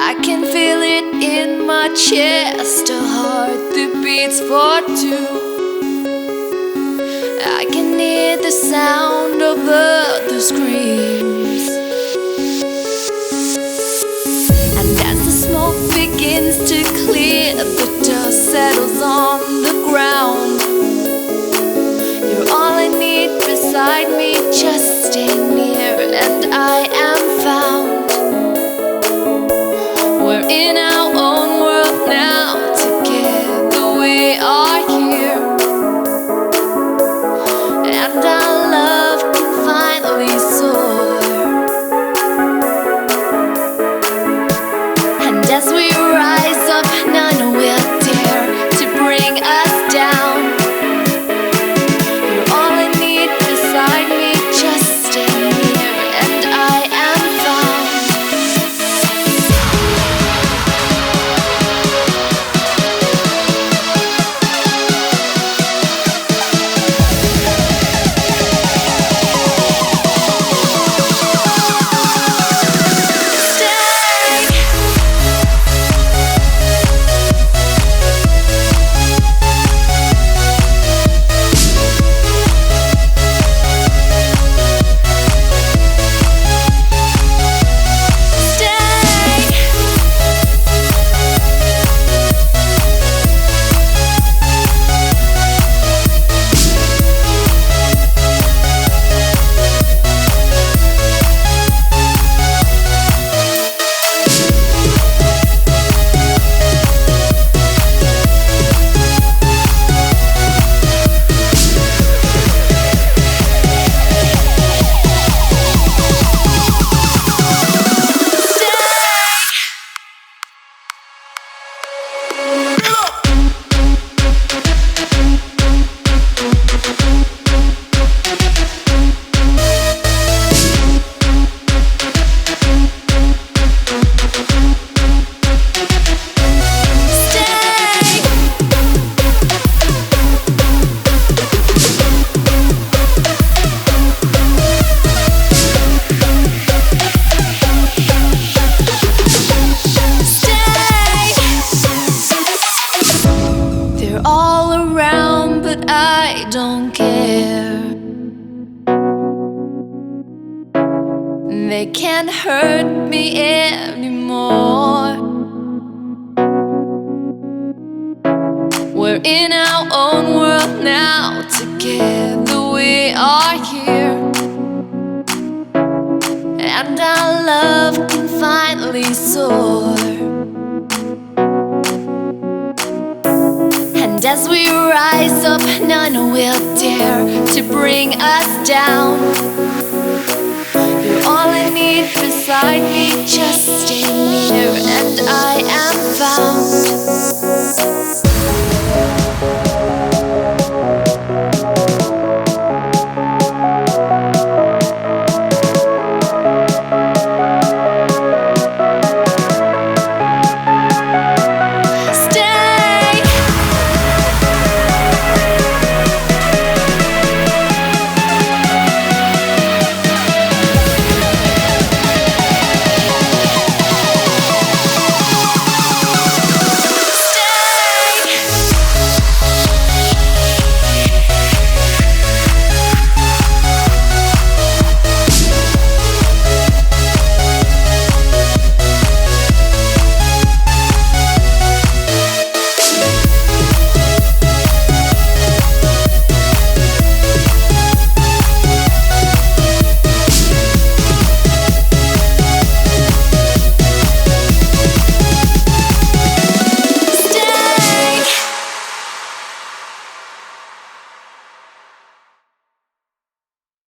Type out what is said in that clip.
I can feel it in my chest, a heart that beats for two. I can hear the sound of other screams, and as the smoke begins to clear, the dust settles on the ground. You're all I need beside me, just stay near and I am found. We're in our own world now, together we are here, and our love can finally soar. And as we rise up, none will dare to bring us down. You're all I need beside me, just stay near and I am found. All around, but I don't care. They can't hurt me anymore. We're in our own world now, together we are here, and our love can finally soar. And as we rise up, none will dare to bring us down. You're all I need beside me, just